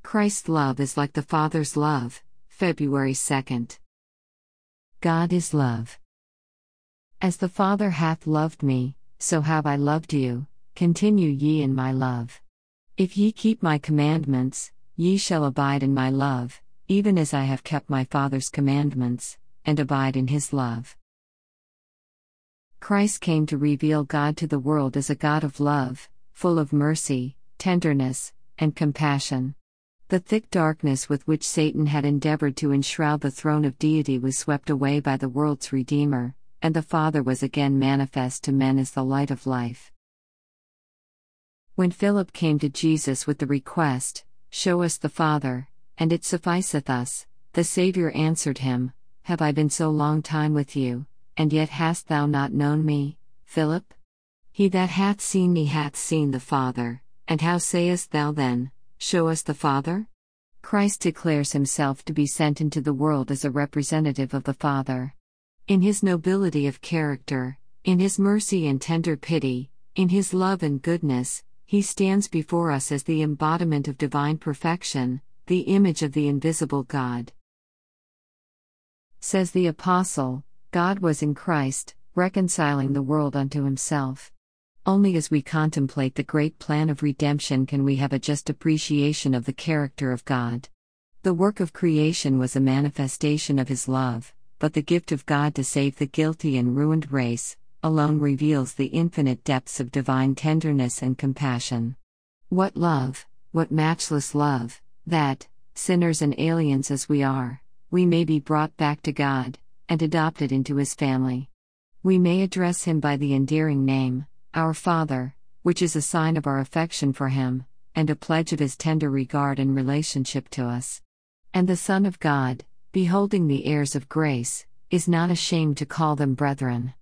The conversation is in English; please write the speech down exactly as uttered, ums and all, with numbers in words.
Christ's love is like the Father's love, February second. God is love. As the Father hath loved me, so have I loved you, continue ye in my love. If ye keep my commandments, ye shall abide in my love, even as I have kept my Father's commandments, and abide in his love. Christ came to reveal God to the world as a God of love, full of mercy, tenderness, and compassion. The thick darkness with which Satan had endeavored to enshroud the throne of deity was swept away by the world's Redeemer, and the Father was again manifest to men as the light of life. When Philip came to Jesus with the request, "Show us the Father, and it sufficeth us," the Saviour answered him, "Have I been so long time with you, and yet hast thou not known me, Philip? He that hath seen me hath seen the Father, and how sayest thou then, Show us the Father?" Christ declares himself to be sent into the world as a representative of the Father. In his nobility of character, in his mercy and tender pity, in his love and goodness, he stands before us as the embodiment of divine perfection, the image of the invisible God. Says the Apostle, God was in Christ, reconciling the world unto himself. Only as we contemplate the great plan of redemption can we have a just appreciation of the character of God. The work of creation was a manifestation of his love, but the gift of God to save the guilty and ruined race alone reveals the infinite depths of divine tenderness and compassion. What love, what matchless love, that, sinners and aliens as we are, we may be brought back to God, and adopted into his family. We may address him by the endearing name, Our Father, which is a sign of our affection for him, and a pledge of his tender regard and relationship to us. And the Son of God, beholding the heirs of grace, is not ashamed to call them brethren.